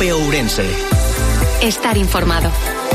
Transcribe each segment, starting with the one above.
COPE Ourense. Estar informado.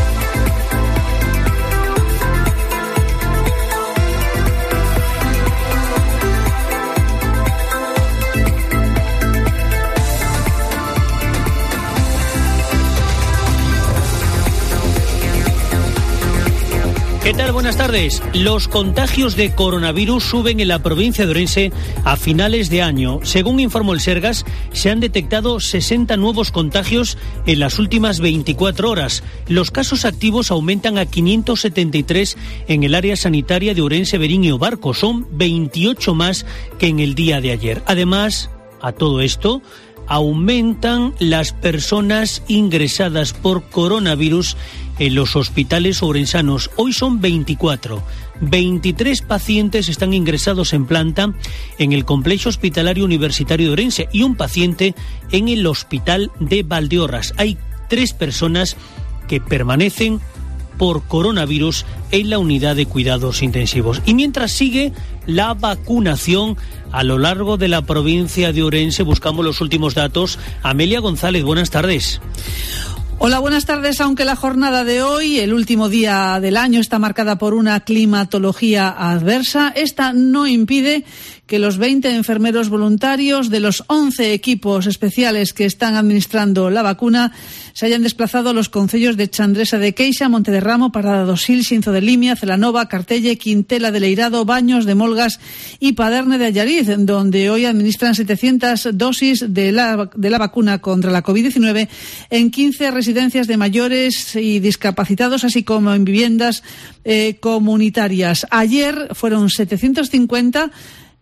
¿Qué tal? Buenas tardes. Los contagios de coronavirus suben en la provincia de Ourense a finales de año. Según informó el Sergas, se han detectado 60 nuevos contagios en las últimas 24 horas. Los casos activos aumentan a 573 en el área sanitaria de Ourense, Verín y Obarco. Son 28 más que en el día de ayer. Además, a todo esto, aumentan las personas ingresadas por coronavirus en los hospitales ourensanos. Hoy son 24. 23 pacientes están ingresados en planta en el Complejo Hospitalario Universitario de Ourense y un paciente en el Hospital de Valdeorras. Hay 3 personas que permanecen por coronavirus en la unidad de cuidados intensivos. Y mientras sigue la vacunación a lo largo de la provincia de Ourense, buscamos los últimos datos. Amelia González, buenas tardes. Hola, buenas tardes. Aunque la jornada de hoy, el último día del año, está marcada por una climatología adversa, esta no impide que los 20 enfermeros voluntarios de los 11 equipos especiales que están administrando la vacuna se hayan desplazado a los concellos de Chandresa de Queixa, Montederramo, Parada do Sil, Xinzo de Limia, Celanova, Cartelle, Quintela de Leirado, Baños de Molgas y Paderne de Allariz, donde hoy administran 700 dosis de la vacuna contra la COVID-19 en 15 residencias de mayores y discapacitados, así como en viviendas comunitarias. Ayer fueron 750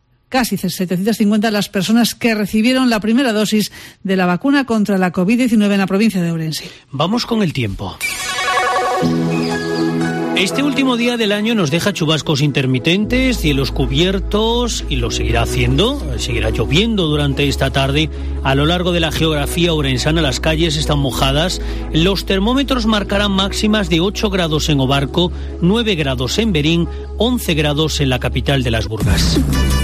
las personas que recibieron la primera dosis de la vacuna contra la COVID-19 en la provincia de Ourense. Vamos con el tiempo. Este último día del año nos deja chubascos intermitentes, cielos cubiertos, y lo seguirá haciendo. Seguirá lloviendo durante esta tarde. A lo largo de la geografía ourensana las calles están mojadas. Los termómetros marcarán máximas de 8 grados en Obarco, 9 grados en Verín, 11 grados en la capital de las Burgas.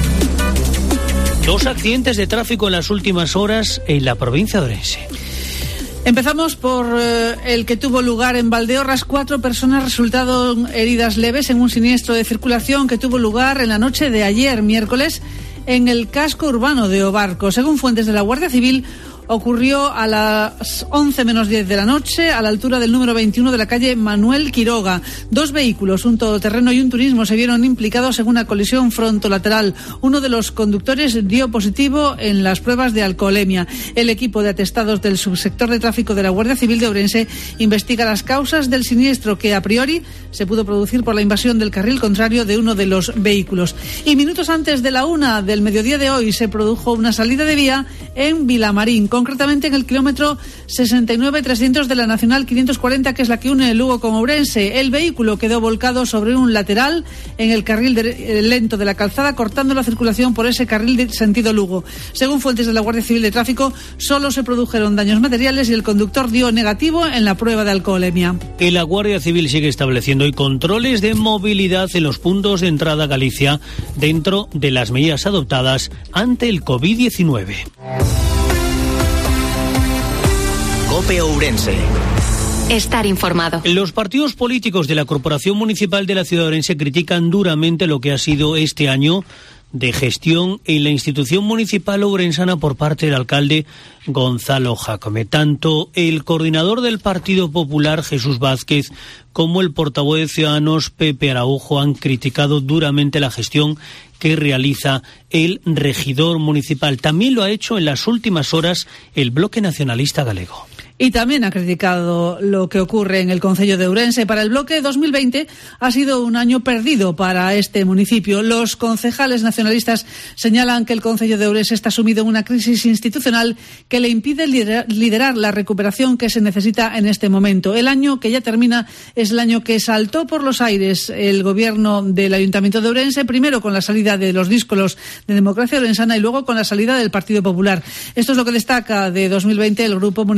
2 accidentes de tráfico en las últimas horas en la provincia de Ourense. Empezamos por el que tuvo lugar en Valdeorras. 4 personas resultaron heridas leves en un siniestro de circulación que tuvo lugar en la noche de ayer, miércoles, en el casco urbano de Obarco. Según fuentes de la Guardia Civil, ocurrió a las 11 menos 10 de la noche, a la altura del número 21 de la calle Manuel Quiroga. 2 vehículos, un todoterreno y un turismo, se vieron implicados en una colisión frontolateral. Uno de los conductores dio positivo en las pruebas de alcoholemia. El equipo de atestados del subsector de tráfico de la Guardia Civil de Ourense investiga las causas del siniestro, que a priori se pudo producir por la invasión del carril contrario de uno de los vehículos. Y minutos antes de la 1 del mediodía de hoy se produjo una salida de vía en Vilamarín, concretamente en el kilómetro 69-300 de la Nacional 540, que es la que une Lugo con Ourense. El vehículo quedó volcado sobre un lateral en el carril lento de la calzada, cortando la circulación por ese carril de sentido Lugo. Según fuentes de la Guardia Civil de Tráfico, solo se produjeron daños materiales y el conductor dio negativo en la prueba de alcoholemia. Que la Guardia Civil sigue estableciendo hoy controles de movilidad en los puntos de entrada a Galicia dentro de las medidas adoptadas ante el COVID-19. COPE Ourense. Estar informado. Los partidos políticos de la Corporación Municipal de la Ciudad de Ourense critican duramente lo que ha sido este año de gestión en la institución municipal ourensana por parte del alcalde Gonzalo Jácome. Tanto el coordinador del Partido Popular, Jesús Vázquez, como el portavoz de Ciudadanos, Pepe Araujo, han criticado duramente la gestión que realiza el regidor municipal. También lo ha hecho en las últimas horas el Bloque Nacionalista Galego. Y también ha criticado lo que ocurre en el concello de Ourense. Para el bloque, 2020 ha sido un año perdido para este municipio. Los concejales nacionalistas señalan que el concello de Ourense está sumido en una crisis institucional que le impide liderar la recuperación que se necesita en este momento. El año que ya termina es el año que saltó por los aires el gobierno del Ayuntamiento de Ourense, primero con la salida de los díscolos de Democracia Ourensana y luego con la salida del Partido Popular. Esto es lo que destaca de 2020 el Grupo Municipal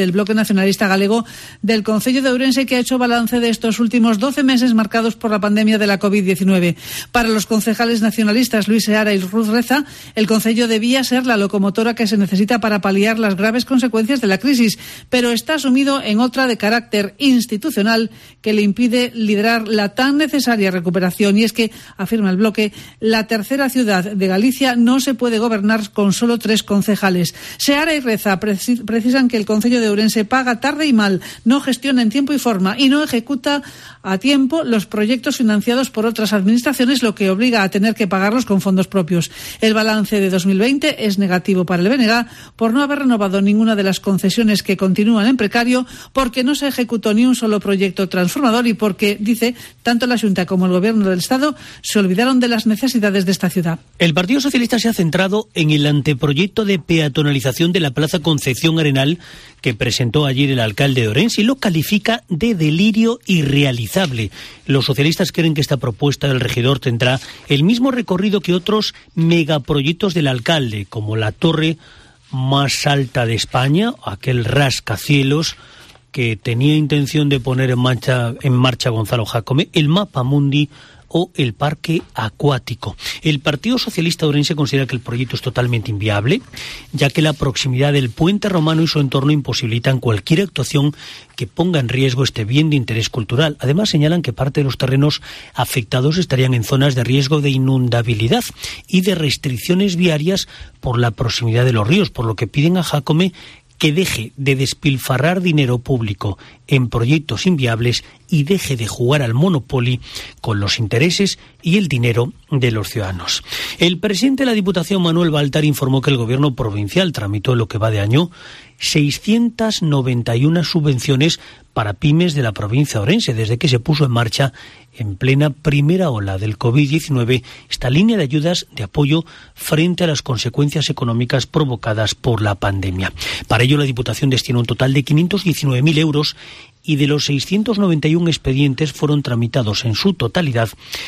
del Bloque Nacionalista Galego del Concello de Ourense, que ha hecho balance de estos últimos 12 meses marcados por la pandemia de la COVID-19. Para los concejales nacionalistas Luis Seara y Ruth Reza, el concello debía ser la locomotora que se necesita para paliar las graves consecuencias de la crisis, pero está sumido en otra de carácter institucional que le impide liderar la tan necesaria recuperación. Y es que, afirma el bloque, la tercera ciudad de Galicia no se puede gobernar con solo 3 concejales. Seara y Reza precisan que el concello de Ourense paga tarde y mal, no gestiona en tiempo y forma y no ejecuta a tiempo los proyectos financiados por otras administraciones, lo que obliga a tener que pagarlos con fondos propios. El balance de 2020 es negativo para el BNG por no haber renovado ninguna de las concesiones que continúan en precario, porque no se ejecutó ni un solo proyecto transformador y porque, dice, tanto la Xunta como el Gobierno del Estado se olvidaron de las necesidades de esta ciudad. El Partido Socialista se ha centrado en el anteproyecto de peatonalización de la Plaza Concepción Arenal que presentó ayer el alcalde de Ourense y lo califica de delirio irrealizable. Los socialistas creen que esta propuesta del regidor tendrá el mismo recorrido que otros megaproyectos del alcalde, como la torre más alta de España, aquel rascacielos que tenía intención de poner en marcha Gonzalo Jácome, el Mapamundi o el parque acuático. El Partido Socialista Ourense considera que el proyecto es totalmente inviable, ya que la proximidad del puente romano y su entorno imposibilitan cualquier actuación que ponga en riesgo este bien de interés cultural. Además, señalan que parte de los terrenos afectados estarían en zonas de riesgo de inundabilidad y de restricciones viarias por la proximidad de los ríos, por lo que piden a Jácome que deje de despilfarrar dinero público en proyectos inviables y deje de jugar al Monopoly con los intereses y el dinero de los ciudadanos. El presidente de la Diputación, Manuel Baltar, informó que el Gobierno provincial tramitó en lo que va de año 691 subvenciones para pymes de la provincia de Ourense desde que se puso en marcha en plena primera ola del COVID-19 esta línea de ayudas de apoyo frente a las consecuencias económicas provocadas por la pandemia. Para ello, la Diputación destinó un total de 519.000 euros y de los 691 expedientes fueron tramitados en su totalidad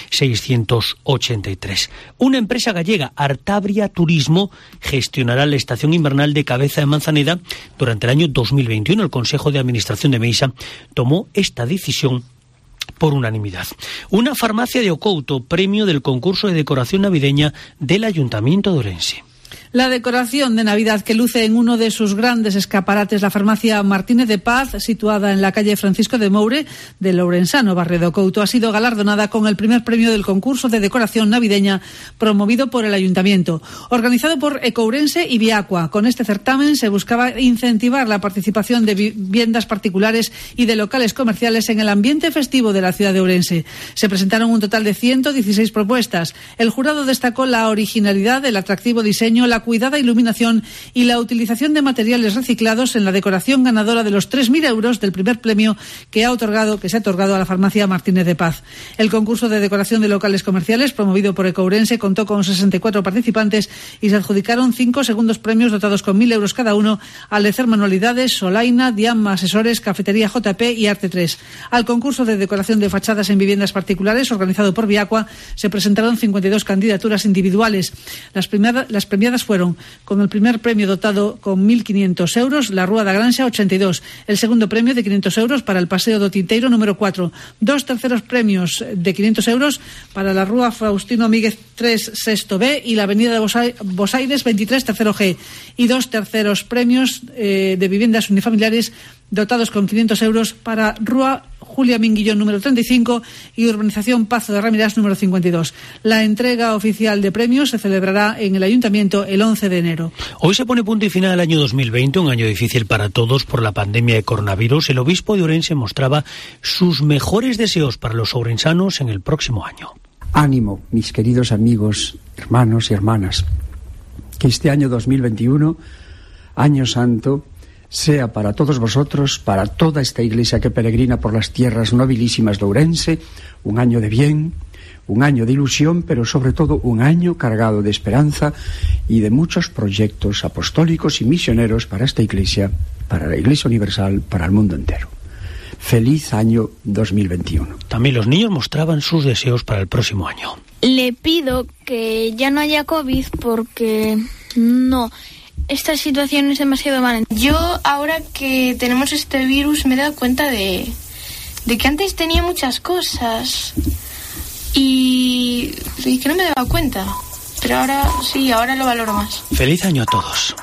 683. Una empresa gallega, Artabria Turismo, gestionará la estación invernal de Cabeza de Manzaneda durante el año 2021. El Consejo de Administración de Meisa tomó esta decisión por unanimidad. Una farmacia de Ocouto, premio del concurso de decoración navideña del Ayuntamiento de Ourense. La decoración de Navidad que luce en uno de sus grandes escaparates, la farmacia Martínez de Paz, situada en la calle Francisco de Moure del Ourensano, barrio de Ocouto, ha sido galardonada con el primer premio del concurso de decoración navideña promovido por el Ayuntamiento, organizado por Ecourense y Viacua. Con este certamen se buscaba incentivar la participación de viviendas particulares y de locales comerciales en el ambiente festivo de la ciudad de Ourense. Se presentaron un total de 116 propuestas. El jurado destacó la originalidad, el atractivo diseño, la cuidada iluminación y la utilización de materiales reciclados en la decoración ganadora de los 3.000 euros del primer premio que se ha otorgado a la farmacia Martínez de Paz. El concurso de decoración de locales comerciales promovido por Ecourense contó con 64 participantes y se adjudicaron 5 segundos premios dotados con 1.000 euros cada uno al Lecer Manualidades, Solaina, Diam Asesores, Cafetería JP y Arte 3. Al concurso de decoración de fachadas en viviendas particulares organizado por Viacua se presentaron 52 candidaturas individuales. Las premiadas fueron, con el primer premio dotado con 1.500 euros, la Rúa da Granxa 82, el segundo premio de 500 euros para el Paseo do Tinteiro número 4, 2 terceros premios de 500 euros para la Rúa Faustino Míguez 3 sexto B y la Avenida de Bosaires 23 tercero G, y 2 terceros premios de viviendas unifamiliares dotados con 500 euros para Rúa Julia Minguillón número 35 y Urbanización Pazo de Ramirás número 52. La entrega oficial de premios se celebrará en el Ayuntamiento el 11 de enero. Hoy se pone punto y final al año 2020, un año difícil para todos por la pandemia de coronavirus. El obispo de Ourense mostraba sus mejores deseos para los ourensanos en el próximo año. Ánimo, mis queridos amigos, hermanos y hermanas. Que este año 2021, año santo, sea para todos vosotros, para toda esta iglesia que peregrina por las tierras nobilísimas de Ourense, un año de bien, un año de ilusión, pero sobre todo un año cargado de esperanza y de muchos proyectos apostólicos y misioneros para esta iglesia, para la Iglesia Universal, para el mundo entero. Feliz año 2021. También los niños mostraban sus deseos para el próximo año. Le pido que ya no haya COVID porque no esta situación es demasiado mala. Yo, ahora que tenemos este virus, me he dado cuenta de que antes tenía muchas cosas y que no me daba cuenta. Pero ahora sí, ahora lo valoro más. Feliz año a todos.